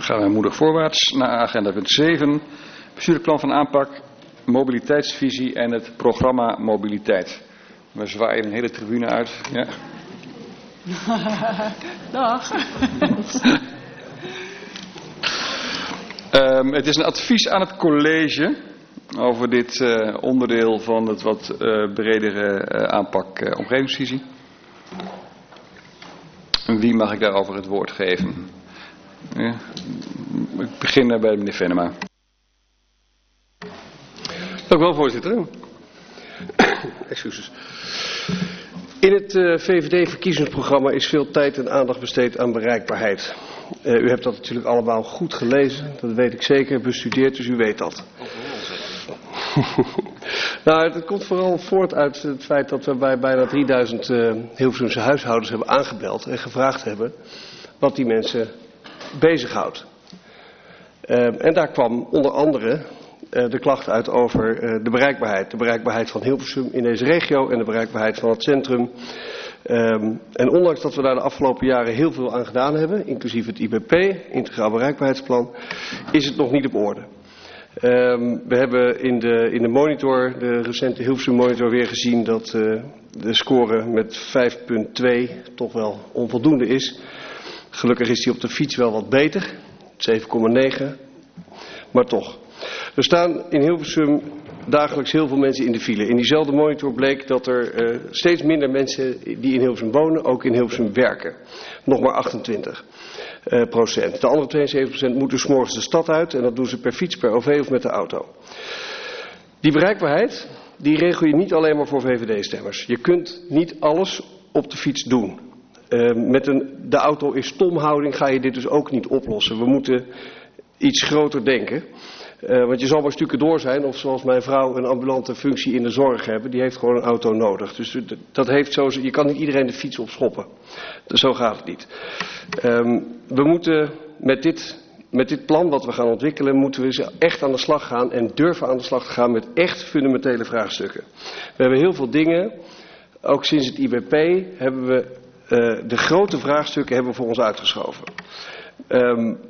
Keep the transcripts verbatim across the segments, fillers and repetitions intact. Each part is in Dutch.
gaan we moedig voorwaarts naar agenda punt zeven. Bestuurlijk plan van aanpak, mobiliteitsvisie en het programma mobiliteit. We zwaaien een hele tribune uit. Ja. Dag. um, het is een advies aan het college over dit uh, onderdeel van het wat uh, bredere uh, aanpak uh, omgevingsvisie. Wie mag ik daarover het woord geven? Ja. Ik begin bij meneer Venema. Dank u wel, voorzitter. Excuses. In het uh, V V D-verkiezingsprogramma is veel tijd en aandacht besteed aan bereikbaarheid. Uh, u hebt dat natuurlijk allemaal goed gelezen, dat weet ik zeker, bestudeerd, dus u weet dat. Nou, het komt vooral voort uit het feit dat we bij bijna drieduizend uh, Hilversumse huishoudens hebben aangebeld en gevraagd hebben wat die mensen bezighoudt. Uh, en daar kwam onder andere uh, de klacht uit over uh, de bereikbaarheid. De bereikbaarheid van Hilversum in deze regio en de bereikbaarheid van het centrum. Um, en ondanks dat we daar de afgelopen jaren heel veel aan gedaan hebben, inclusief het I B P, Integraal Bereikbaarheidsplan, is het nog niet op orde. Um, we hebben in de, in de monitor, de recente Hilversum monitor, weer gezien dat uh, de score met vijf komma twee toch wel onvoldoende is. Gelukkig is die op de fiets wel wat beter, zeven komma negen, maar toch. Er staan in Hilversum dagelijks heel veel mensen in de file. In diezelfde monitor bleek dat er uh, steeds minder mensen die in Hilversum wonen ook in Hilversum werken. Nog maar achtentwintig procent. De andere tweeënzeventig procent moeten 's morgens de stad uit en dat doen ze per fiets, per O V of met de auto. Die bereikbaarheid, die regel je niet alleen maar voor V V D-stemmers. Je kunt niet alles op de fiets doen. Uh, met een de auto is stom houding ga je dit dus ook niet oplossen. We moeten iets groter denken. Uh, want je zal maar stukken door zijn of zoals mijn vrouw een ambulante functie in de zorg hebben. Die heeft gewoon een auto nodig. Dus dat heeft zo, je kan niet iedereen de fiets opschoppen. Dus zo gaat het niet. Um, we moeten met dit, met dit plan wat we gaan ontwikkelen, moeten we echt aan de slag gaan en durven aan de slag te gaan met echt fundamentele vraagstukken. We hebben heel veel dingen, ook sinds het I B P hebben we uh, de grote vraagstukken hebben we voor ons uitgeschoven. Um,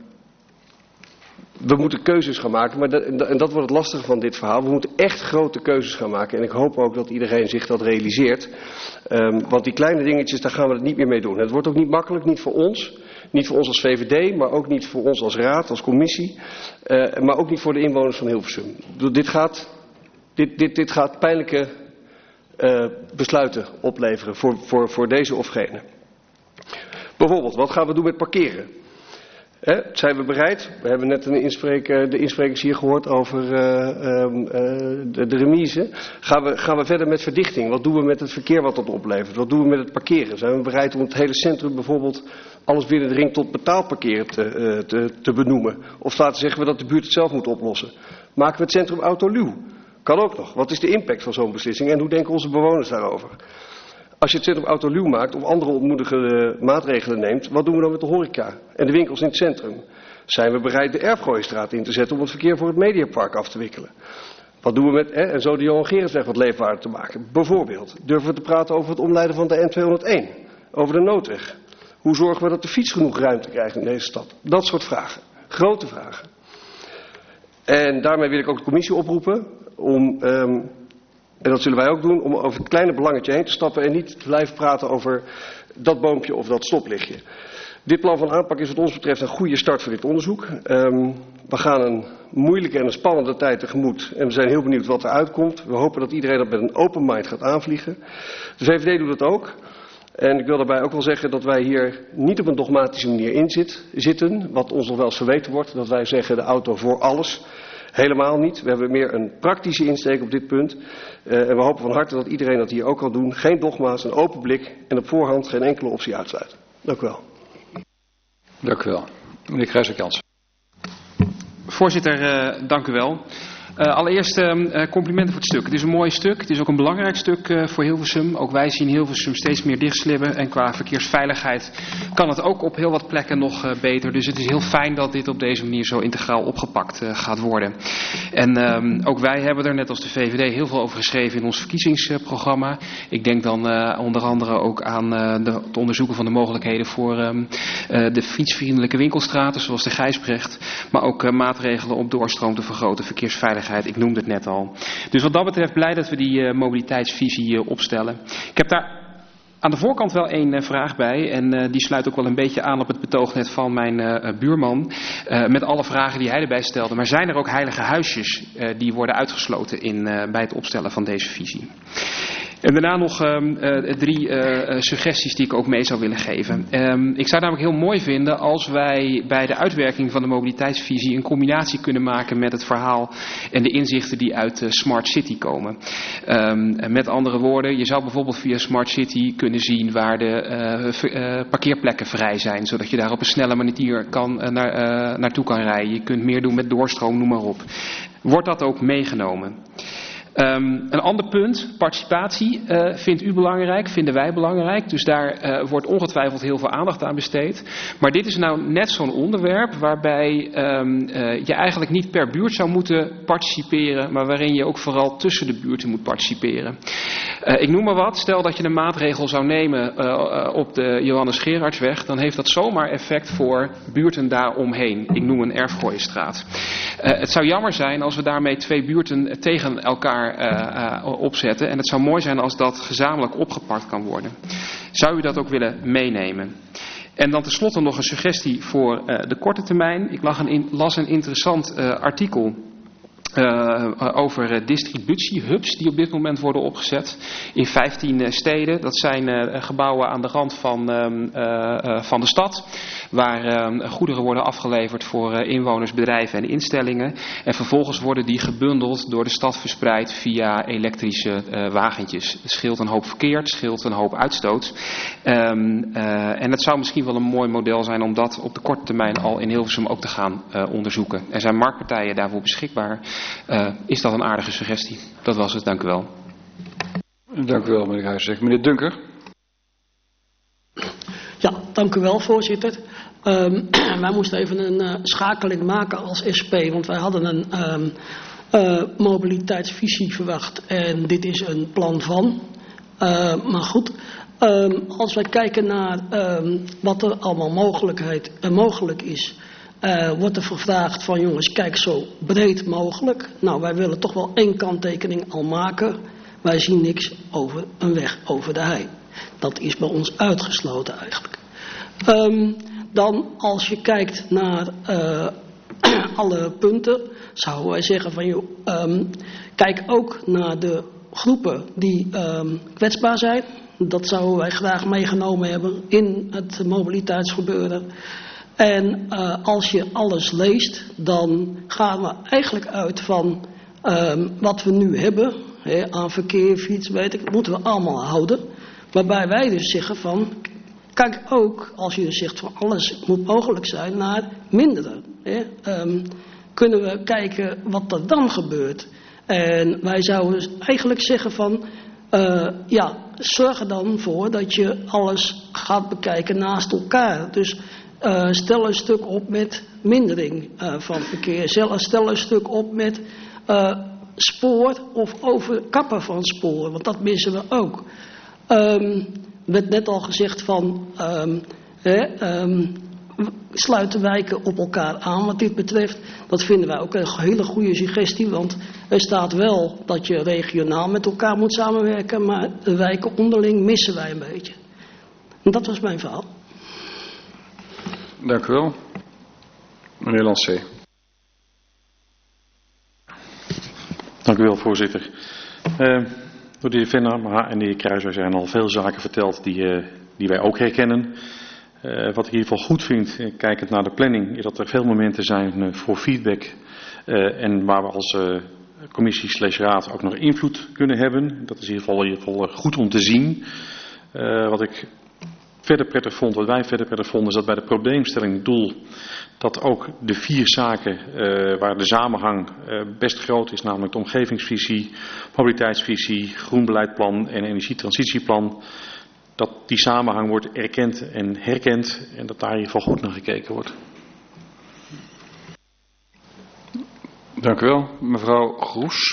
We moeten keuzes gaan maken, maar dat, en dat wordt het lastige van dit verhaal. We moeten echt grote keuzes gaan maken en ik hoop ook dat iedereen zich dat realiseert. Um, want die kleine dingetjes, daar gaan we het niet meer mee doen. Het wordt ook niet makkelijk, niet voor ons, niet voor ons als V V D, maar ook niet voor ons als raad, als commissie. Uh, maar ook niet voor de inwoners van Hilversum. Dit gaat, dit, dit, dit gaat pijnlijke uh, besluiten opleveren voor, voor, voor deze of gene. Bijvoorbeeld, wat gaan we doen met parkeren? He, zijn we bereid? We hebben net een inspreker, de insprekers hier gehoord over uh, uh, de, de remise. Gaan we, gaan we verder met verdichting? Wat doen we met het verkeer wat dat oplevert? Wat doen we met het parkeren? Zijn we bereid om het hele centrum bijvoorbeeld alles binnen de ring tot betaalparkeren te, uh, te, te benoemen? Of laten zeggen we dat de buurt het zelf moet oplossen? Maken we het centrum autoluw? Kan ook nog. Wat is de impact van zo'n beslissing en hoe denken onze bewoners daarover? Als je het centrum autoluw maakt of andere ontmoedigende maatregelen neemt, wat doen we dan met de horeca en de winkels in het centrum? Zijn we bereid de Erfgooienstraat in te zetten om het verkeer voor het Mediapark af te wikkelen? Wat doen we met, hè, en zo de Johan Gerensweg wat leefbaarder te maken? Bijvoorbeeld, durven we te praten over het omleiden van de N tweehonderdéén, over de noodweg? Hoe zorgen we dat de fiets genoeg ruimte krijgt in deze stad? Dat soort vragen, grote vragen. En daarmee wil ik ook de commissie oproepen om... Um, En dat zullen wij ook doen om over het kleine belangetje heen te stappen en niet te blijven praten over dat boompje of dat stoplichtje. Dit plan van aanpak is wat ons betreft een goede start voor dit onderzoek. Um, we gaan een moeilijke en een spannende tijd tegemoet en we zijn heel benieuwd wat er uitkomt. We hopen dat iedereen dat met een open mind gaat aanvliegen. De V V D doet dat ook. En ik wil daarbij ook wel zeggen dat wij hier niet op een dogmatische manier in zit, zitten. Wat ons nog wel eens verweten wordt, dat wij zeggen de auto voor alles. Helemaal niet. We hebben meer een praktische insteek op dit punt. Uh, en we hopen van harte dat iedereen dat hier ook kan doen. Geen dogma's, een open blik en op voorhand geen enkele optie uitsluiten. Dank u wel. Dank u wel. Meneer Kruijswijk-Jansen. Voorzitter, uh, dank u wel. Uh, allereerst uh, complimenten voor het stuk. Het is een mooi stuk. Het is ook een belangrijk stuk uh, voor Hilversum. Ook wij zien Hilversum steeds meer dichtslibben. En qua verkeersveiligheid kan het ook op heel wat plekken nog uh, beter. Dus het is heel fijn dat dit op deze manier zo integraal opgepakt uh, gaat worden. En um, ook wij hebben er, net als de V V D, heel veel over geschreven in ons verkiezingsprogramma. Ik denk dan uh, onder andere ook aan uh, de, het onderzoeken van de mogelijkheden voor um, uh, de fietsvriendelijke winkelstraten, zoals de Gijsbrecht. Maar ook uh, maatregelen om doorstroom te vergroten, verkeersveiligheid. Ik noemde het net al. Dus wat dat betreft blij dat we die uh, mobiliteitsvisie uh, opstellen. Ik heb daar aan de voorkant wel één uh, vraag bij. En uh, die sluit ook wel een beetje aan op het betoog net van mijn uh, buurman. Uh, met alle vragen die hij erbij stelde. Maar zijn er ook heilige huisjes uh, die worden uitgesloten in, uh, bij het opstellen van deze visie? En daarna nog um, uh, drie uh, suggesties die ik ook mee zou willen geven. Um, ik zou het namelijk heel mooi vinden als wij bij de uitwerking van de mobiliteitsvisie een combinatie kunnen maken met het verhaal en de inzichten die uit uh, Smart City komen. Um, met andere woorden, je zou bijvoorbeeld via Smart City kunnen zien waar de uh, ver, uh, parkeerplekken vrij zijn, zodat je daar op een snelle manier kan, uh, naar, uh, naartoe kan rijden. Je kunt meer doen met doorstroom, noem maar op. Wordt dat ook meegenomen? Um, een ander punt, participatie, uh, vindt u belangrijk, vinden wij belangrijk. Dus daar uh, wordt ongetwijfeld heel veel aandacht aan besteed. Maar dit is nou net zo'n onderwerp waarbij um, uh, je eigenlijk niet per buurt zou moeten participeren, maar waarin je ook vooral tussen de buurten moet participeren. Uh, ik noem maar wat, stel dat je een maatregel zou nemen uh, uh, op de Johannes Gerardsweg, dan heeft dat zomaar effect voor buurten daaromheen. Ik noem een Erfgooienstraat. Uh, het zou jammer zijn als we daarmee twee buurten tegen elkaar Uh, uh, opzetten. En het zou mooi zijn als dat gezamenlijk opgepakt kan worden. Zou u dat ook willen meenemen? En dan tenslotte nog een suggestie voor uh, de korte termijn. Ik las een, in, las een interessant uh, artikel Uh, over uh, distributiehubs die op dit moment worden opgezet in vijftien uh, steden. Dat zijn uh, gebouwen aan de rand van, uh, uh, van de stad, waar uh, goederen worden afgeleverd voor uh, inwoners, bedrijven en instellingen. En vervolgens worden die gebundeld door de stad verspreid via elektrische uh, wagentjes. Het scheelt een hoop verkeer, het scheelt een hoop uitstoot. Um, uh, en het zou misschien wel een mooi model zijn om dat op de korte termijn al in Hilversum ook te gaan uh, onderzoeken. Er zijn marktpartijen daarvoor beschikbaar. Uh, is dat een aardige suggestie? Dat was het, dank u wel. Dank u wel, meneer Huijsdijk. Meneer Dunker. Ja, dank u wel, voorzitter. Um, wij moesten even een uh, schakeling maken als S P, want wij hadden een um, uh, mobiliteitsvisie verwacht en dit is een plan van. Uh, maar goed, um, als wij kijken naar um, wat er allemaal mogelijkheid, uh, mogelijk is, Uh, wordt er gevraagd van jongens, kijk zo breed mogelijk. Nou, wij willen toch wel één kanttekening al maken. Wij zien niks over een weg over de hei. Dat is bij ons uitgesloten eigenlijk. Um, dan als je kijkt naar uh, alle punten, zouden wij zeggen van joh, um, kijk ook naar de groepen die um, kwetsbaar zijn. Dat zouden wij graag meegenomen hebben in het mobiliteitsgebeuren. En uh, als je alles leest, dan gaan we eigenlijk uit van um, wat we nu hebben. Hè, aan verkeer, fiets, weet ik, moeten we allemaal houden. Waarbij wij dus zeggen van, kijk ook, als je dus zegt van alles moet mogelijk zijn, naar minderen. Hè. Um, kunnen we kijken wat er dan gebeurt. En wij zouden dus eigenlijk zeggen van, uh, ja, zorg er dan voor dat je alles gaat bekijken naast elkaar. Dus Uh, stel een stuk op met mindering uh, van verkeer. Stel een stuk op met uh, spoor of overkappen van sporen. Want dat missen we ook. Um, werd net al gezegd van um, hè, um, sluiten wijken op elkaar aan wat dit betreft. Dat vinden wij ook een hele goede suggestie. Want er staat wel dat je regionaal met elkaar moet samenwerken. Maar de wijken onderling missen wij een beetje. En dat was mijn verhaal. Dank u wel. Meneer Lancé. Dank u wel, voorzitter. Uh, door de heer Venema en de heer Kruijzer zijn al veel zaken verteld die, uh, die wij ook herkennen. Uh, wat ik in ieder geval goed vind, kijkend naar de planning, is dat er veel momenten zijn uh, voor feedback. Uh, en waar we als uh, commissie slash raad ook nog invloed kunnen hebben. Dat is in ieder geval, in ieder geval goed om te zien. Uh, wat ik verder prettig vond, wat wij verder prettig vonden, is dat bij de probleemstelling het doel dat ook de vier zaken uh, waar de samenhang uh, best groot is, namelijk de omgevingsvisie, mobiliteitsvisie, groenbeleidplan en energietransitieplan, dat die samenhang wordt erkend en herkend en dat daar in ieder geval goed naar gekeken wordt. Dank u wel. Mevrouw Groes.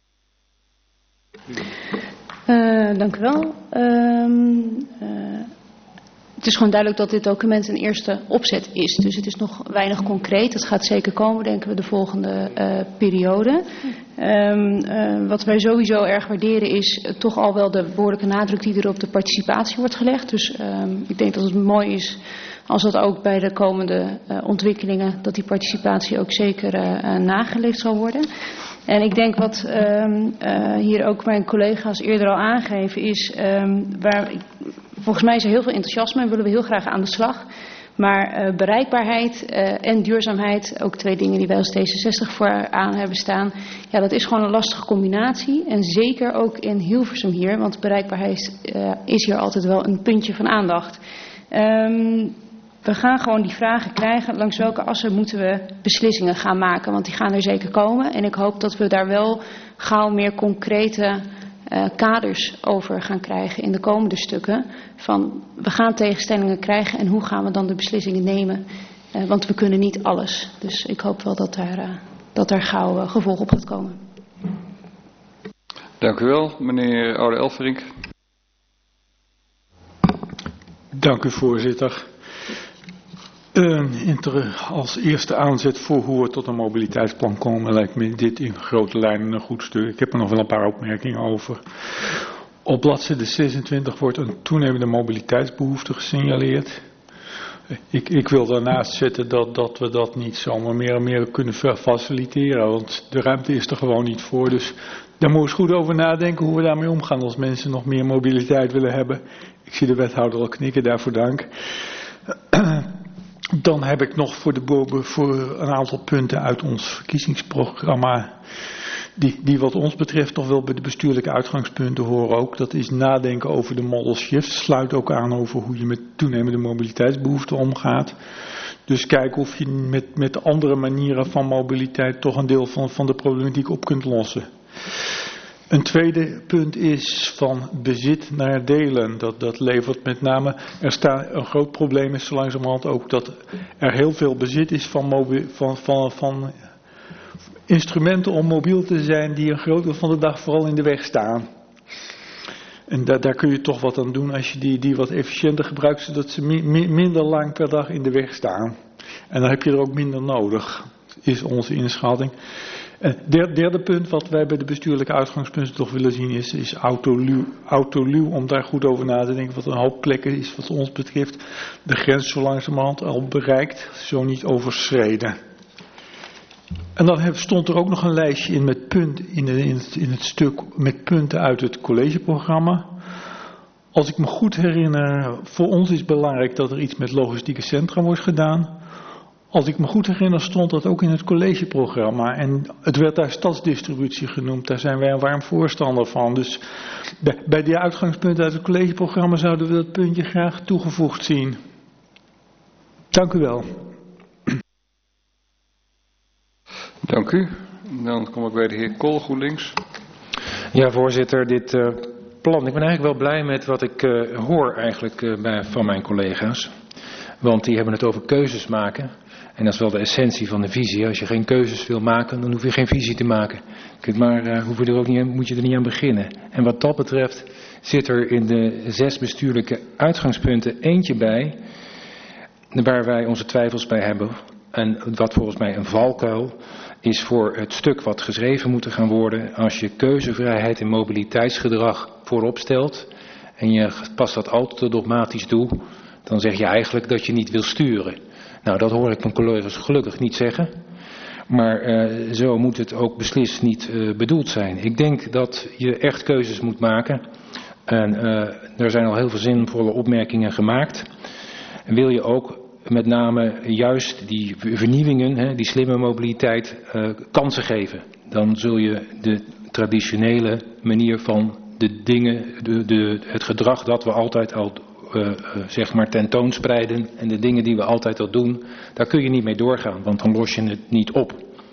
Uh, dank u wel. Uh, uh, het is gewoon duidelijk dat dit document een eerste opzet is. Dus het is nog weinig concreet. Dat gaat zeker komen, denken we, de volgende uh, periode. Um, uh, wat wij sowieso erg waarderen is uh, toch al wel de behoorlijke nadruk die er op de participatie wordt gelegd. Dus um, ik denk dat het mooi is als dat ook bij de komende uh, ontwikkelingen, dat die participatie ook zeker uh, uh, nageleefd zal worden. En ik denk wat um, uh, hier ook mijn collega's eerder al aangeven is, um, waar ik, volgens mij is er heel veel enthousiasme en willen we heel graag aan de slag. Maar uh, bereikbaarheid uh, en duurzaamheid, ook twee dingen die wij als D zesenzestig voor aan hebben staan. Ja, dat is gewoon een lastige combinatie. En zeker ook in Hilversum hier, want bereikbaarheid uh, is hier altijd wel een puntje van aandacht. Um, We gaan gewoon die vragen krijgen, langs welke assen moeten we beslissingen gaan maken, want die gaan er zeker komen. En ik hoop dat we daar wel gauw meer concrete uh, kaders over gaan krijgen in de komende stukken. Van we gaan tegenstellingen krijgen en hoe gaan we dan de beslissingen nemen, uh, want we kunnen niet alles. Dus ik hoop wel dat daar, uh, dat daar gauw uh, gevolg op gaat komen. Dank u wel, meneer Oude-Elfrink. Dank u, voorzitter. Uh, als eerste aanzet voor hoe we tot een mobiliteitsplan komen, lijkt me dit in grote lijnen een goed stuk. Ik heb er nog wel een paar opmerkingen over. Op bladzijde zesentwintig wordt een toenemende mobiliteitsbehoefte gesignaleerd. Ik, ik wil daarnaast zetten dat, dat we dat niet zomaar meer en meer kunnen faciliteren, want de ruimte is er gewoon niet voor. Dus daar moet je eens goed over nadenken hoe we daarmee omgaan als mensen nog meer mobiliteit willen hebben. Ik zie de wethouder al knikken, daarvoor dank. Dan heb ik nog voor, de, voor een aantal punten uit ons verkiezingsprogramma, die, die wat ons betreft nog wel bij de bestuurlijke uitgangspunten horen ook. Dat is nadenken over de model shift, sluit ook aan over hoe je met toenemende mobiliteitsbehoeften omgaat. Dus kijken of je met, met andere manieren van mobiliteit toch een deel van, van de problematiek op kunt lossen. Een tweede punt is van bezit naar delen. Dat, dat levert met name, er staat een groot probleem is zo langzamerhand ook dat er heel veel bezit is van, mobiel, van, van, van instrumenten om mobiel te zijn die een groot deel van de dag vooral in de weg staan. En da, daar kun je toch wat aan doen als je die, die wat efficiënter gebruikt, zodat ze mi, mi, minder lang per dag in de weg staan. En dan heb je er ook minder nodig, is onze inschatting. Derde, derde punt wat wij bij de bestuurlijke uitgangspunten toch willen zien is, is autoluw, autoluw, om daar goed over na te denken. Wat een hoop plekken is wat ons betreft de grens zo langzamerhand al bereikt, zo niet overschreden. En dan stond er ook nog een lijstje in met punt in, de, in, het, in het stuk met punten uit het collegeprogramma. Als ik me goed herinner, voor ons is belangrijk dat er iets met logistieke centra wordt gedaan. Als ik me goed herinner stond dat ook in het collegeprogramma en het werd daar stadsdistributie genoemd. Daar zijn wij een warm voorstander van. Dus bij, bij die uitgangspunten uit het collegeprogramma zouden we dat puntje graag toegevoegd zien. Dank u wel. Dank u. Dan kom ik bij de heer Kool, GroenLinks. Ja, voorzitter, dit uh, plan. Ik ben eigenlijk wel blij met wat ik uh, hoor eigenlijk uh, bij, van mijn collega's. Want die hebben het over keuzes maken. En dat is wel de essentie van de visie. Als je geen keuzes wil maken, dan hoef je geen visie te maken. Kijk, maar uh, hoef je er ook niet, moet je er niet aan beginnen. En wat dat betreft zit er in de zes bestuurlijke uitgangspunten eentje bij, waar wij onze twijfels bij hebben. En wat volgens mij een valkuil is voor het stuk wat geschreven moet gaan worden. Als je keuzevrijheid en mobiliteitsgedrag voorop stelt en je past dat altijd te dogmatisch toe, dan zeg je eigenlijk dat je niet wil sturen. Nou, dat hoor ik mijn collega's gelukkig niet zeggen. Maar uh, zo moet het ook beslist niet uh, bedoeld zijn. Ik denk dat je echt keuzes moet maken. En uh, er zijn al heel veel zinvolle opmerkingen gemaakt. En wil je ook met name juist die vernieuwingen, hè, die slimme mobiliteit, uh, kansen geven. Dan zul je de traditionele manier van de dingen, de, de, het gedrag dat we altijd al uh, uh, zeg maar tentoonspreiden en de dingen die we altijd al doen, daar kun je niet mee doorgaan, want dan los je het niet op.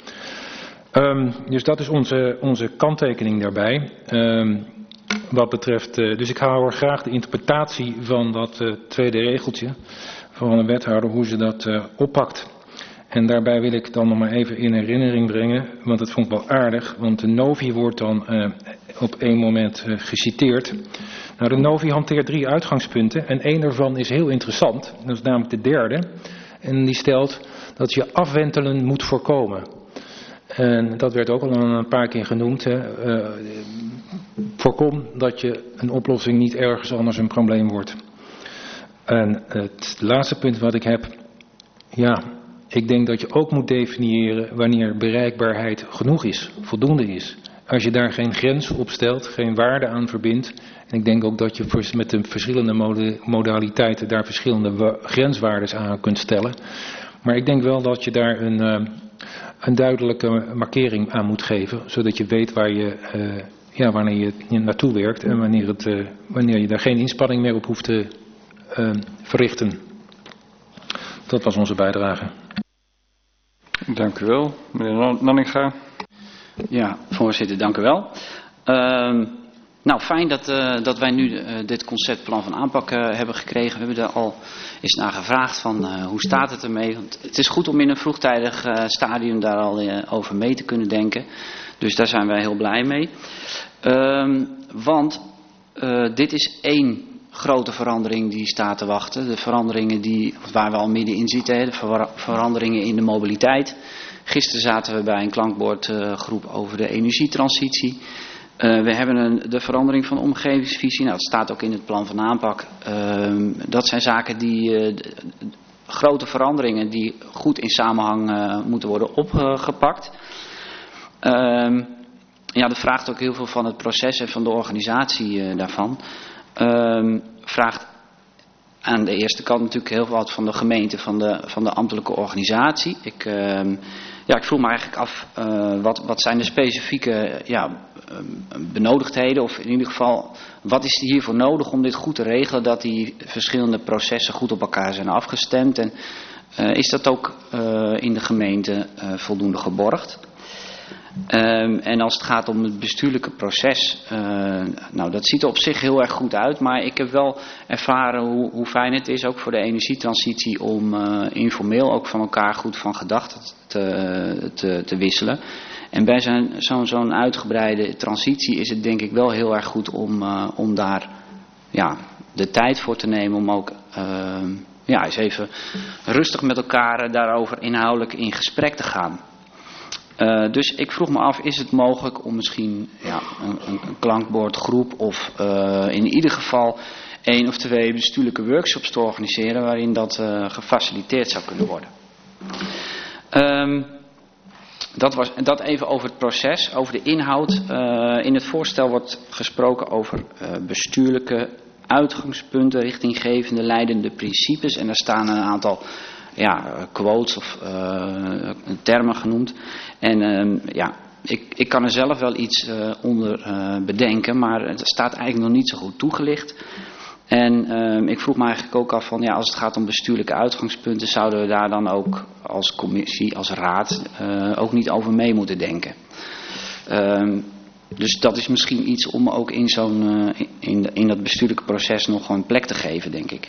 Um, dus dat is onze, onze kanttekening daarbij. Um, wat betreft, uh, dus ik hou graag de interpretatie van dat uh, tweede regeltje van de wethouder, hoe ze dat uh, oppakt. En daarbij wil ik dan nog maar even in herinnering brengen, want dat vond ik wel aardig, want de Novi wordt dan uh, op één moment uh, geciteerd. Nou, de Novi hanteert drie uitgangspunten en één daarvan is heel interessant, dat is namelijk de derde. En die stelt dat je afwentelen moet voorkomen. En dat werd ook al een paar keer genoemd. Hè. Uh, voorkom dat je een oplossing niet ergens anders een probleem wordt. En het laatste punt wat ik heb, ja, ik denk dat je ook moet definiëren wanneer bereikbaarheid genoeg is, voldoende is. Als je daar geen grens op stelt, geen waarde aan verbindt, en ik denk ook dat je met de verschillende modaliteiten daar verschillende grenswaardes aan kunt stellen. Maar ik denk wel dat je daar een, een duidelijke markering aan moet geven, zodat je weet waar je, uh, ja, wanneer je naartoe werkt en wanneer, het, uh, wanneer je daar geen inspanning meer op hoeft te uh, verrichten. Dat was onze bijdrage. Dank u wel. Meneer Nanninga. Ja, voorzitter, dank u wel. Uh, nou, fijn dat, uh, dat wij nu uh, dit conceptplan van aanpak uh, hebben gekregen. We hebben er al eens naar gevraagd van uh, hoe staat het ermee. Want het is goed om in een vroegtijdig uh, stadium daar al uh, over mee te kunnen denken. Dus daar zijn wij heel blij mee. Uh, want uh, dit is één grote verandering die staat te wachten. De veranderingen die, waar we al middenin zitten, de ver veranderingen in de mobiliteit. Gisteren zaten we bij een klankbordgroep uh, over de energietransitie. Uh, we hebben een, de verandering van de omgevingsvisie. Nou, dat staat ook in het plan van aanpak. Uh, dat zijn zaken die, uh, de, de grote veranderingen die goed in samenhang uh, moeten worden opgepakt. Uh, ja, dat vraagt ook heel veel van het proces en van de organisatie uh, daarvan. Uh, vraagt aan de eerste kant natuurlijk heel wat van de gemeente, van de, van de ambtelijke organisatie. Ik, uh, ja, ik vroeg me eigenlijk af, uh, wat, wat zijn de specifieke ja, benodigdheden, of in ieder geval, wat is er hiervoor nodig om dit goed te regelen, dat die verschillende processen goed op elkaar zijn afgestemd en uh, is dat ook uh, in de gemeente uh, voldoende geborgd? Um, en als het gaat om het bestuurlijke proces, uh, nou dat ziet er op zich heel erg goed uit, maar ik heb wel ervaren hoe, hoe fijn het is, ook voor de energietransitie, om uh, informeel ook van elkaar goed van gedachten te, te, te wisselen. En bij zo'n zo'n zo'n uitgebreide transitie is het denk ik wel heel erg goed om, uh, om daar ja, de tijd voor te nemen om ook uh, ja, eens even rustig met elkaar daarover inhoudelijk in gesprek te gaan. Uh, dus ik vroeg me af, is het mogelijk om misschien ja, een, een klankbordgroep of uh, in ieder geval één of twee bestuurlijke workshops te organiseren waarin dat uh, gefaciliteerd zou kunnen worden. Um, dat, was, dat even over het proces, over de inhoud. Uh, in het voorstel wordt gesproken over uh, bestuurlijke uitgangspunten, richtinggevende, leidende principes. En daar staan een aantal ja, quotes of uh, termen genoemd. En uh, ja, ik, ik kan er zelf wel iets uh, onder uh, bedenken, maar het staat eigenlijk nog niet zo goed toegelicht. En uh, ik vroeg me eigenlijk ook af van, ja, als het gaat om bestuurlijke uitgangspunten, zouden we daar dan ook als commissie, als raad, uh, ook niet over mee moeten denken. Uh, dus dat is misschien iets om ook in, zo'n, uh, in, in dat bestuurlijke proces nog een plek te geven, denk ik.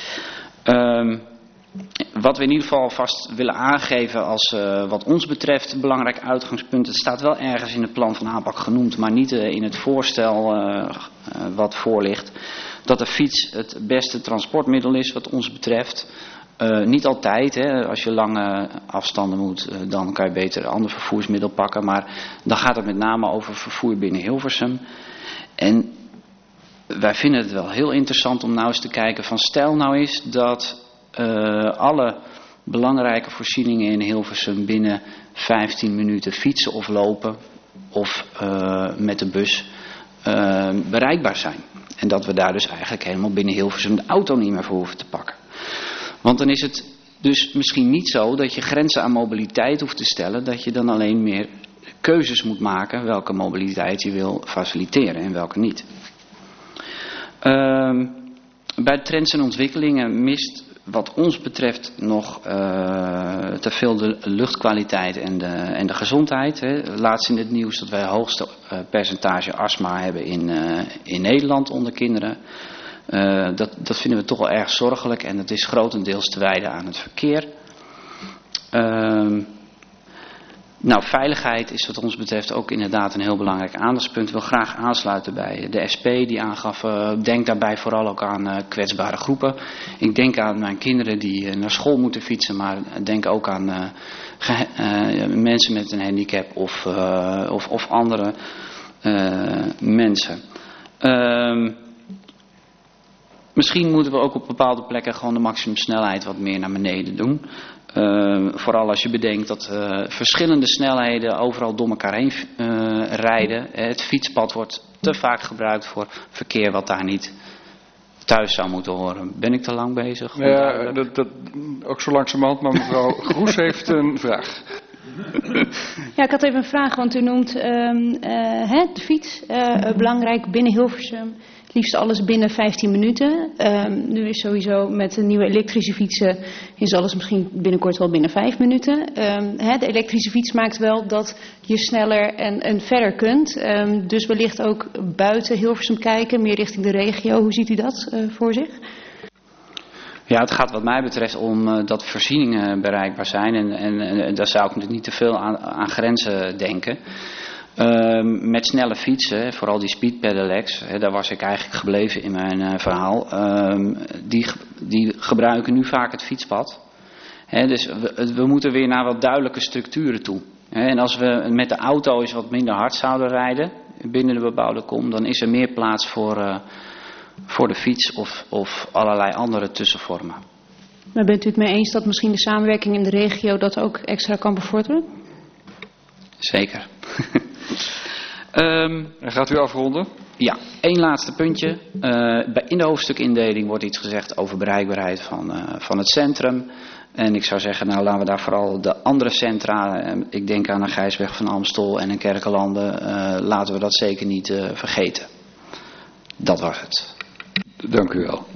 Uh, Wat we in ieder geval vast willen aangeven als uh, wat ons betreft belangrijk uitgangspunt. Het staat wel ergens in het plan van aanpak genoemd, maar niet uh, in het voorstel uh, uh, wat voor ligt. Dat de fiets het beste transportmiddel is wat ons betreft. Uh, niet altijd, hè. Als je lange afstanden moet, uh, dan kan je beter een ander vervoersmiddel pakken. Maar dan gaat het met name over vervoer binnen Hilversum. En wij vinden het wel heel interessant om nou eens te kijken van, stel nou eens dat Uh, alle belangrijke voorzieningen in Hilversum binnen vijftien minuten fietsen of lopen of uh, met de bus uh, bereikbaar zijn. En dat we daar dus eigenlijk helemaal binnen Hilversum de auto niet meer voor hoeven te pakken. Want dan is het dus misschien niet zo dat je grenzen aan mobiliteit hoeft te stellen, dat je dan alleen meer keuzes moet maken welke mobiliteit je wil faciliteren en welke niet. Uh, bij de trends en ontwikkelingen mist wat ons betreft nog uh, te veel de luchtkwaliteit en de, en de gezondheid. Hè. Laatst in het nieuws dat wij het hoogste uh, percentage astma hebben in, uh, in Nederland onder kinderen. Uh, dat, dat vinden we toch wel erg zorgelijk en dat is grotendeels te wijden aan het verkeer. Uh, nou, veiligheid is wat ons betreft ook inderdaad een heel belangrijk aandachtspunt. Ik wil graag aansluiten bij de S P die aangaf, uh, denk daarbij vooral ook aan uh, kwetsbare groepen. Ik denk aan mijn kinderen die uh, naar school moeten fietsen, maar denk ook aan uh, ge- uh, mensen met een handicap of, uh, of, of andere uh, mensen. Uh, misschien moeten we ook op bepaalde plekken gewoon de maximumsnelheid wat meer naar beneden doen. Uh, vooral als je bedenkt dat uh, verschillende snelheden overal door elkaar heen uh, rijden. Het fietspad wordt te vaak gebruikt voor verkeer wat daar niet thuis zou moeten horen. Ben ik te lang bezig? Ja, dat, dat, ook zo langzamerhand, maar mevrouw Groes heeft een vraag. Ja, ik had even een vraag, want u noemt uh, uh, hè, de fiets uh, belangrijk binnen Hilversum. Liefst alles binnen vijftien minuten. Um, nu is sowieso met de nieuwe elektrische fietsen is alles misschien binnenkort wel binnen vijf minuten. Um, hè, de elektrische fiets maakt wel dat je sneller en, en verder kunt. Um, dus wellicht ook buiten Hilversum kijken, meer richting de regio. Hoe ziet u dat uh, voor zich? Ja, het gaat wat mij betreft om uh, dat voorzieningen bereikbaar zijn. En, en, en daar zou ik natuurlijk niet te veel aan, aan grenzen denken. Uh, met snelle fietsen, vooral die speed pedelecs, hè, daar was ik eigenlijk gebleven in mijn uh, verhaal. Uh, die, die gebruiken nu vaak het fietspad. Hè, dus we, we moeten weer naar wat duidelijke structuren toe. Hè, en als we met de auto eens wat minder hard zouden rijden binnen de bebouwde kom, dan is er meer plaats voor, uh, voor de fiets of, of allerlei andere tussenvormen. Maar bent u het mee eens dat misschien de samenwerking in de regio dat ook extra kan bevorderen? Zeker. um, en gaat u afronden? Ja, één laatste puntje. Uh, in de hoofdstukindeling wordt iets gezegd over bereikbaarheid van, uh, van het centrum. En ik zou zeggen, nou laten we daar vooral de andere centra, uh, ik denk aan de Gijsweg van Amstel en in Kerkelanden, uh, laten we dat zeker niet uh, vergeten. Dat was het. Dank u wel.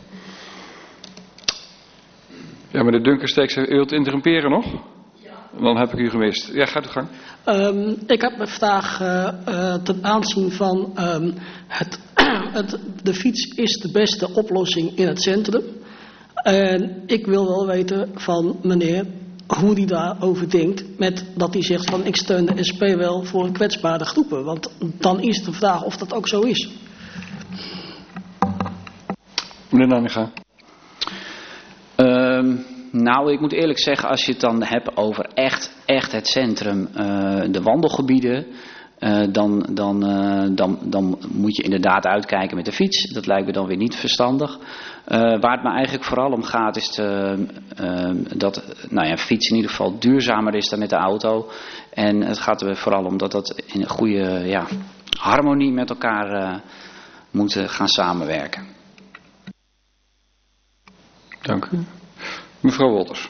Ja, meneer Dunkersteeks, u wilt interrumperen nog? Dan heb ik u gemist. Ja, gaat uw gang. Um, ik heb een vraag uh, uh, ten aanzien van um, het, het, de fiets is de beste oplossing in het centrum. En ik wil wel weten van meneer hoe hij daarover denkt. Met dat hij zegt van ik steun de S P wel voor kwetsbare groepen. Want dan is de vraag of dat ook zo is. Meneer Nanninga. Um... Nou, ik moet eerlijk zeggen, als je het dan hebt over echt, echt het centrum, uh, de wandelgebieden, uh, dan, dan, uh, dan, dan moet je inderdaad uitkijken met de fiets. Dat lijkt me dan weer niet verstandig. Uh, waar het me eigenlijk vooral om gaat is te, uh, dat nou ja, fiets in ieder geval duurzamer is dan met de auto. En het gaat er vooral om dat dat in een goede ja, harmonie met elkaar uh, moet gaan samenwerken. Dank u. Mevrouw Wolters.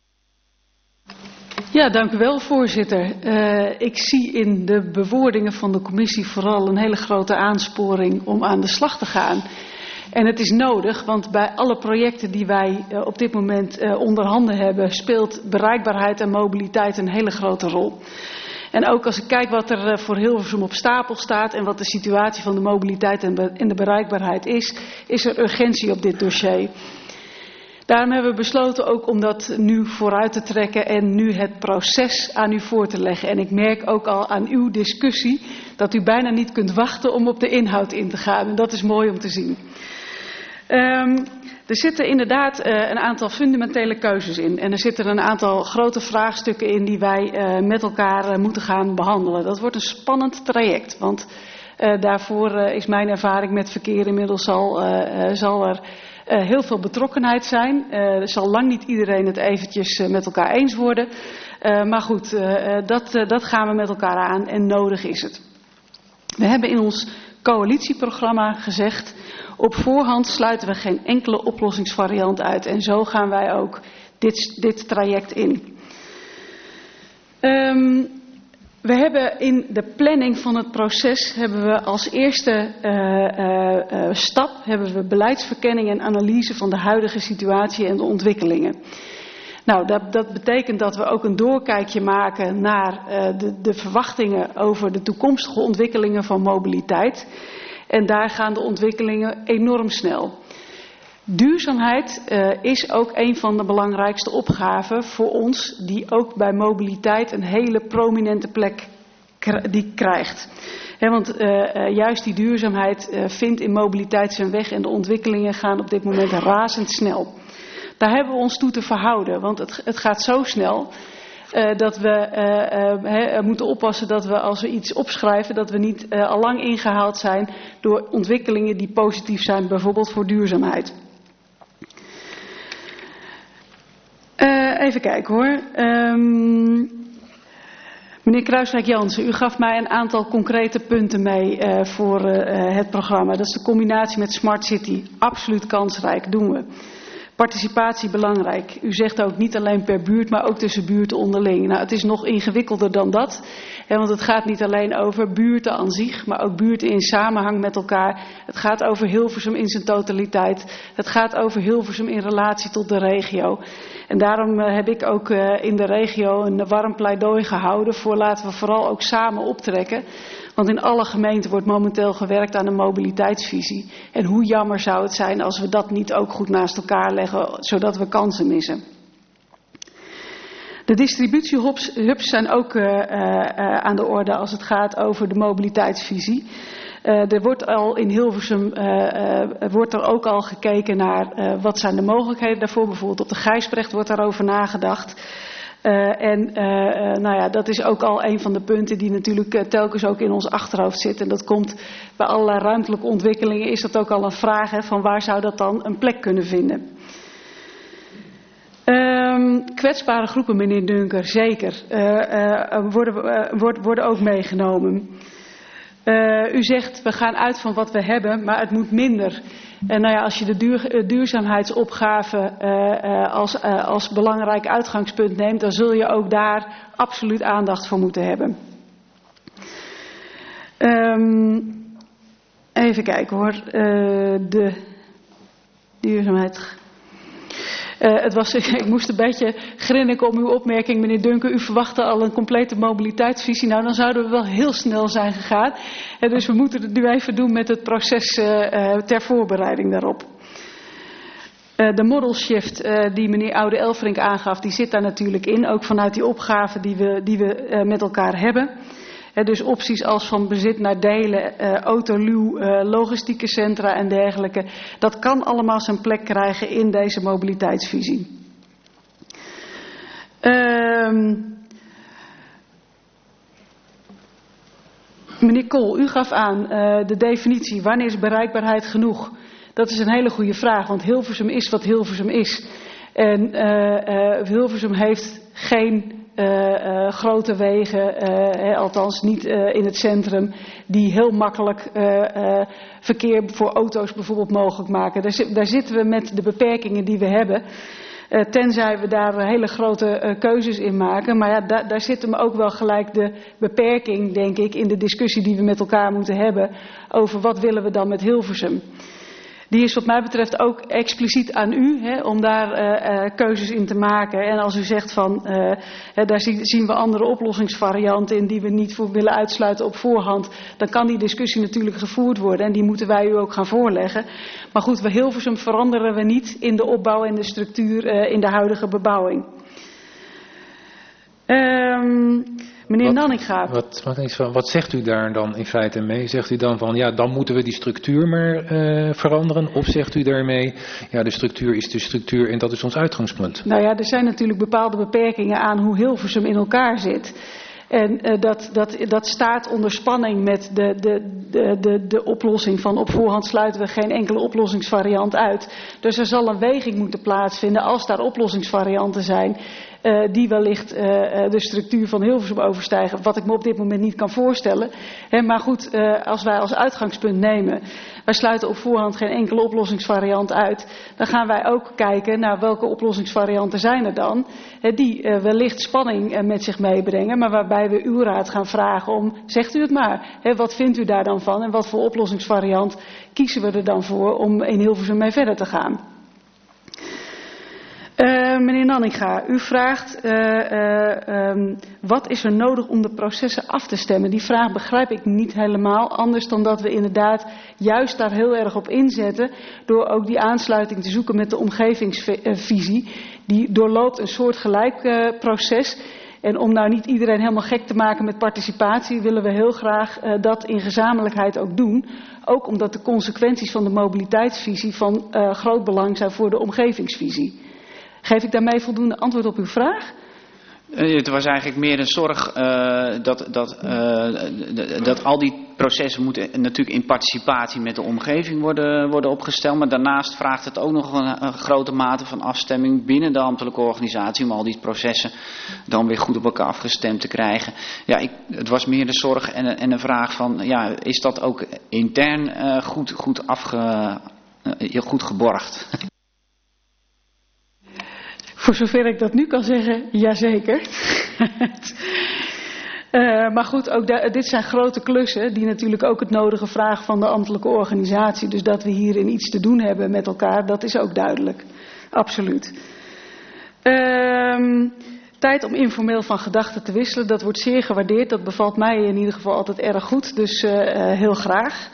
Ja, dank u wel, voorzitter. Uh, ik zie in de bewoordingen van de commissie vooral een hele grote aansporing om aan de slag te gaan. En het is nodig, want bij alle projecten die wij uh, op dit moment uh, onder handen hebben, speelt bereikbaarheid en mobiliteit een hele grote rol. En ook als ik kijk wat er uh, voor Hilversum op stapel staat en wat de situatie van de mobiliteit en, be- en de bereikbaarheid is, is er urgentie op dit dossier. Daarom hebben we besloten ook om dat nu vooruit te trekken en nu het proces aan u voor te leggen. En ik merk ook al aan uw discussie dat u bijna niet kunt wachten om op de inhoud in te gaan. En dat is mooi om te zien. Um, er zitten inderdaad uh, een aantal fundamentele keuzes in. En er zitten een aantal grote vraagstukken in die wij uh, met elkaar uh, moeten gaan behandelen. Dat wordt een spannend traject. Want uh, daarvoor uh, is mijn ervaring met verkeer inmiddels al, uh, uh, zal er... Uh, heel veel betrokkenheid zijn. Uh, er zal lang niet iedereen het eventjes uh, met elkaar eens worden. Uh, maar goed, uh, dat, uh, dat gaan we met elkaar aan en nodig is het. We hebben in ons coalitieprogramma gezegd, op voorhand sluiten we geen enkele oplossingsvariant uit. En zo gaan wij ook dit, dit traject in. Um, We hebben in de planning van het proces hebben we als eerste uh, uh, uh, stap hebben we beleidsverkenning en analyse van de huidige situatie en de ontwikkelingen. Nou, dat, dat betekent dat we ook een doorkijkje maken naar uh, de, de verwachtingen over de toekomstige ontwikkelingen van mobiliteit. En daar gaan de ontwikkelingen enorm snel. Duurzaamheid uh, is ook een van de belangrijkste opgaven voor ons, die ook bij mobiliteit een hele prominente plek k- die krijgt. He, want uh, uh, juist die duurzaamheid uh, vindt in mobiliteit zijn weg en de ontwikkelingen gaan op dit moment razendsnel. Daar hebben we ons toe te verhouden, want het, het gaat zo snel uh, dat we uh, uh, he, moeten oppassen dat we als we iets opschrijven, dat we niet uh, allang ingehaald zijn door ontwikkelingen die positief zijn, bijvoorbeeld voor duurzaamheid. Uh, even kijken hoor. Um, meneer Kruiswijk-Jansen, u gaf mij een aantal concrete punten mee uh, voor uh, het programma. Dat is de combinatie met Smart City. Absoluut kansrijk, doen we. Participatie belangrijk. U zegt ook niet alleen per buurt, maar ook tussen buurten onderling. Nou, het is nog ingewikkelder dan dat. Hè, want het gaat niet alleen over buurten aan zich, maar ook buurten in samenhang met elkaar. Het gaat over Hilversum in zijn totaliteit. Het gaat over Hilversum in relatie tot de regio. En daarom uh, heb ik ook uh, in de regio een warm pleidooi gehouden voor laten we vooral ook samen optrekken. Want in alle gemeenten wordt momenteel gewerkt aan een mobiliteitsvisie. En hoe jammer zou het zijn als we dat niet ook goed naast elkaar leggen, zodat we kansen missen. De distributiehubs hubs zijn ook uh, uh, aan de orde als het gaat over de mobiliteitsvisie. Uh, er wordt al in Hilversum uh, uh, wordt er ook al gekeken naar uh, wat zijn de mogelijkheden daarvoor. Bijvoorbeeld op de Gijsbrecht wordt daarover nagedacht. Uh, en uh, uh, nou ja, dat is ook al een van de punten die natuurlijk uh, telkens ook in ons achterhoofd zit. En dat komt bij allerlei ruimtelijke ontwikkelingen, is dat ook al een vraag, hè, van waar zou dat dan een plek kunnen vinden. Um, kwetsbare groepen, meneer Dunker, zeker, uh, uh, worden, uh, worden, worden ook meegenomen. Uh, u zegt, we gaan uit van wat we hebben, maar het moet minder. En nou ja, als je de duur, duurzaamheidsopgave uh, uh, als, uh, als belangrijk uitgangspunt neemt, dan zul je ook daar absoluut aandacht voor moeten hebben. Um, even kijken hoor, uh, de duurzaamheid. Uh, het was, ik moest een beetje grinniken om uw opmerking, meneer Dunker. U verwachtte al een complete mobiliteitsvisie. Nou, dan zouden we wel heel snel zijn gegaan. Uh, dus we moeten het nu even doen met het proces uh, uh, ter voorbereiding daarop. Uh, de model shift uh, die meneer Oude Elfrink aangaf, die zit daar natuurlijk in. Ook vanuit die opgave die we, die we uh, met elkaar hebben. He, dus opties als van bezit naar delen, uh, autoluw, uh, logistieke centra en dergelijke. Dat kan allemaal zijn plek krijgen in deze mobiliteitsvisie. Um, meneer Kool, u gaf aan uh, de definitie. Wanneer is bereikbaarheid genoeg? Dat is een hele goede vraag, want Hilversum is wat Hilversum is. En uh, uh, Hilversum heeft geen Uh, uh, grote wegen, uh, he, althans niet uh, in het centrum, die heel makkelijk uh, uh, verkeer voor auto's bijvoorbeeld mogelijk maken. Daar, zit, daar zitten we met de beperkingen die we hebben. Uh, tenzij we daar hele grote uh, keuzes in maken. Maar ja, da, daar zit hem ook wel gelijk de beperking, denk ik, in de discussie die we met elkaar moeten hebben over wat willen we dan met Hilversum. Die is wat mij betreft ook expliciet aan u, hè, om daar uh, uh, keuzes in te maken. En als u zegt van, uh, hè, daar zien we andere oplossingsvarianten in die we niet voor willen uitsluiten op voorhand. Dan kan die discussie natuurlijk gevoerd worden en die moeten wij u ook gaan voorleggen. Maar goed, we Hilversum veranderen we niet in de opbouw en de structuur uh, in de huidige bebouwing. Um, Meneer Nanninga. Wat, wat, wat zegt u daar dan in feite mee? Zegt u dan van, ja, dan moeten we die structuur maar uh, veranderen? Of zegt u daarmee, ja, de structuur is de structuur en dat is ons uitgangspunt? Nou ja, er zijn natuurlijk bepaalde beperkingen aan hoe Hilversum in elkaar zit. En uh, dat, dat, dat staat onder spanning met de, de, de, de, de oplossing van op voorhand sluiten we geen enkele oplossingsvariant uit. Dus er zal een weging moeten plaatsvinden als daar oplossingsvarianten zijn. Uh, die wellicht uh, de structuur van Hilversum overstijgen, wat ik me op dit moment niet kan voorstellen. He, maar goed, uh, als wij als uitgangspunt nemen, wij sluiten op voorhand geen enkele oplossingsvariant uit, dan gaan wij ook kijken naar welke oplossingsvarianten zijn er dan, he, die uh, wellicht spanning uh, met zich meebrengen, maar waarbij we uw raad gaan vragen om, zegt u het maar, he, wat vindt u daar dan van en wat voor oplossingsvariant kiezen we er dan voor om in Hilversum mee verder te gaan. Uh, meneer Nanninga, u vraagt uh, uh, um, wat is er nodig om de processen af te stemmen. Die vraag begrijp ik niet helemaal, anders dan dat we inderdaad juist daar heel erg op inzetten door ook die aansluiting te zoeken met de omgevingsvisie. Die doorloopt een soortgelijk uh, proces. En om nou niet iedereen helemaal gek te maken met participatie, willen we heel graag uh, dat in gezamenlijkheid ook doen. Ook omdat de consequenties van de mobiliteitsvisie van uh, groot belang zijn voor de omgevingsvisie. Geef ik daarmee voldoende antwoord op uw vraag? Uh, het was eigenlijk meer een zorg uh, dat, dat, uh, dat al die processen moeten natuurlijk in participatie met de omgeving worden, worden opgesteld. Maar daarnaast vraagt het ook nog een, een grote mate van afstemming binnen de ambtelijke organisatie. Om al die processen dan weer goed op elkaar afgestemd te krijgen. Ja, ik, het was meer de zorg en, en een vraag van, ja, is dat ook intern uh, goed, goed, afge, uh, goed geborgd? Voor zover ik dat nu kan zeggen, jazeker. uh, maar goed, ook da- dit zijn grote klussen die natuurlijk ook het nodige vragen van de ambtelijke organisatie. Dus dat we hierin iets te doen hebben met elkaar, dat is ook duidelijk. Absoluut. Uh, tijd om informeel van gedachten te wisselen, dat wordt zeer gewaardeerd. Dat bevalt mij in ieder geval altijd erg goed, dus uh, uh, heel graag.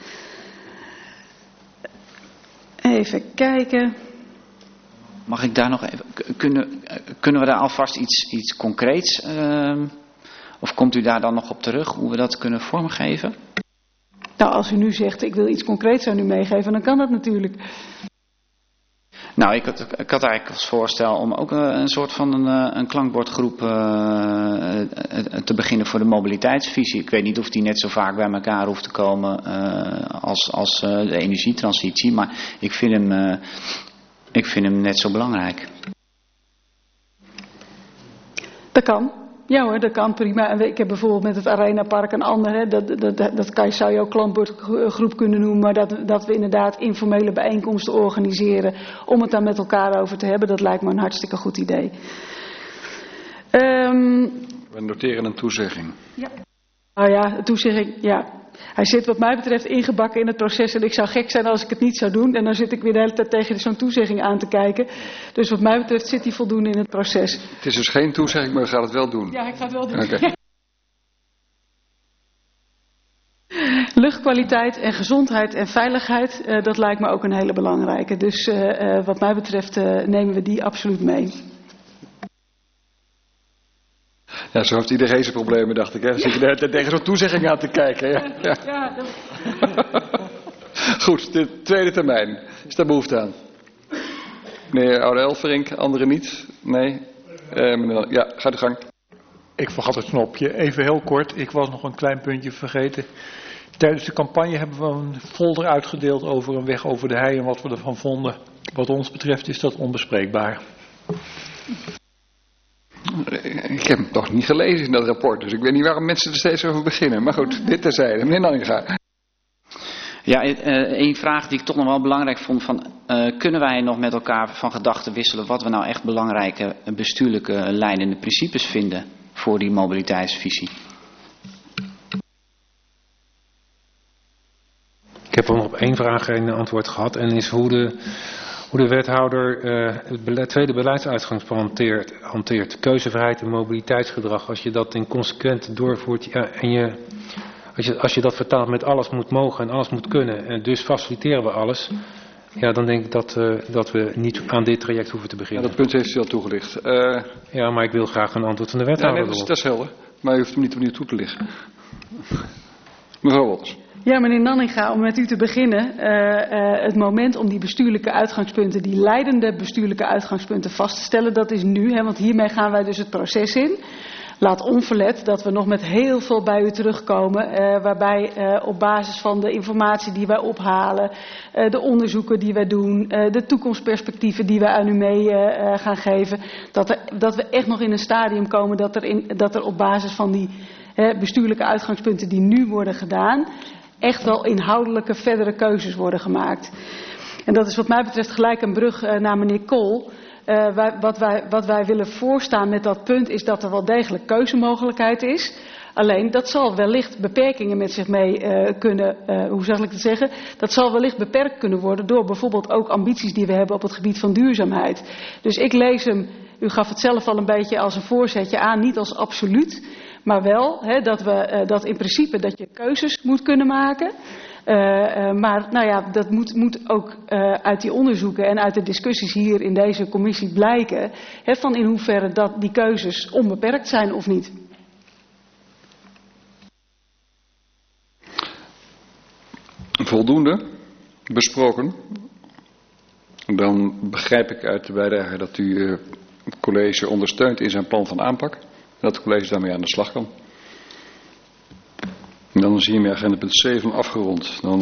Even kijken. Mag ik daar nog even, kunnen, kunnen we daar alvast iets, iets concreets, uh, of komt u daar dan nog op terug, hoe we dat kunnen vormgeven? Nou, als u nu zegt, ik wil iets concreets aan u meegeven, dan kan dat natuurlijk. Nou, ik had, ik had eigenlijk als voorstel om ook een, een soort van een, een klankbordgroep uh, te beginnen voor de mobiliteitsvisie. Ik weet niet of die net zo vaak bij elkaar hoeft te komen uh, als, als uh, de energietransitie, maar ik vind hem... Uh, Ik vind hem net zo belangrijk. Dat kan. Ja hoor, dat kan prima. En ik heb bijvoorbeeld met het Arena Park een ander, hè, dat, dat, dat kan, zou je ook klankbordgroep kunnen noemen, maar dat, dat we inderdaad informele bijeenkomsten organiseren om het daar met elkaar over te hebben, dat lijkt me een hartstikke goed idee. Um, we noteren een toezegging. Ja. Nou ja, een toezegging, ja. Hij zit wat mij betreft ingebakken in het proces en ik zou gek zijn als ik het niet zou doen. En dan zit ik weer de hele tijd tegen zo'n toezegging aan te kijken. Dus wat mij betreft zit hij voldoende in het proces. Het is dus geen toezegging, maar we gaan het wel doen. Ja, ik ga het wel doen. Okay. Luchtkwaliteit en gezondheid en veiligheid, uh, dat lijkt me ook een hele belangrijke. Dus uh, uh, wat mij betreft uh, nemen we die absoluut mee. Ja, zo heeft iedereen zijn problemen, dacht ik. Hè? Dan zit je de hele tijd tegen zo'n toezegging aan te kijken. Ja, ja. Ja, dat... Goed, de tweede termijn. Is daar behoefte aan? Meneer Oude Elverink, anderen niet? Nee? Uh, meneer... Ja, ga de gang. Ik vergat het knopje. Even heel kort, ik was nog een klein puntje vergeten. Tijdens de campagne hebben we een folder uitgedeeld over een weg over de hei en wat we ervan vonden. Wat ons betreft is dat onbespreekbaar. Ik heb hem toch niet gelezen in dat rapport, dus ik weet niet waarom mensen er steeds over beginnen. Maar goed, dit terzijde. Meneer Nanninga. Ja, een vraag die ik toch nog wel belangrijk vond. Van, uh, kunnen wij nog met elkaar van gedachten wisselen wat we nou echt belangrijke bestuurlijke leidende principes vinden voor die mobiliteitsvisie? Ik heb al nog op één vraag geen antwoord gehad en is hoe de... Hoe de wethouder uh, het beleid, tweede beleidsuitgangspunt hanteert, hanteert. Keuzevrijheid en mobiliteitsgedrag. Als je dat in consequent doorvoert ja, en je, als, je, als je dat vertaalt met alles moet mogen en alles moet kunnen. En dus faciliteren we alles. Ja, dan denk ik dat, uh, dat we niet aan dit traject hoeven te beginnen. Ja, dat punt heeft u al toegelicht. Uh, ja, maar ik wil graag een antwoord van de wethouder. Ja, nee, dat, is, dat is helder. Maar u hoeft hem niet opnieuw toe te lichten. Mevrouw Wolters. Ja, meneer Nanninga, om met u te beginnen. Uh, uh, het moment om die bestuurlijke uitgangspunten, die leidende bestuurlijke uitgangspunten vast te stellen, dat is nu. Hè, want hiermee gaan wij dus het proces in. laat onverlet dat we nog met heel veel bij u terugkomen, uh, waarbij uh, op basis van de informatie die wij ophalen, uh, de onderzoeken die wij doen, uh, de toekomstperspectieven die wij aan u mee uh, uh, gaan geven, dat, er, dat we echt nog in een stadium komen dat er, in, dat er op basis van die uh, bestuurlijke uitgangspunten die nu worden gedaan, echt wel inhoudelijke verdere keuzes worden gemaakt. En dat is wat mij betreft gelijk een brug uh, naar meneer Kool. Uh, wij, wat, wij, wat wij willen voorstaan met dat punt is dat er wel degelijk keuzemogelijkheid is. Alleen dat zal wellicht beperkingen met zich mee uh, kunnen, uh, hoe zal ik het zeggen, dat zal wellicht beperkt kunnen worden door bijvoorbeeld ook ambities die we hebben op het gebied van duurzaamheid. Dus ik lees hem, u gaf het zelf al een beetje als een voorzetje aan, niet als absoluut, maar wel hè, dat we uh, dat in principe dat je keuzes moet kunnen maken. Uh, uh, maar nou ja, dat moet, moet ook uh, uit die onderzoeken en uit de discussies hier in deze commissie blijken, hè, van in hoeverre dat die keuzes onbeperkt zijn of niet. Voldoende besproken. Dan begrijp ik uit de bijdrage dat u uh, het college ondersteunt in zijn plan van aanpak. Dat het college daarmee aan de slag kan. En dan zie je agenda punt zeven afgerond. Dan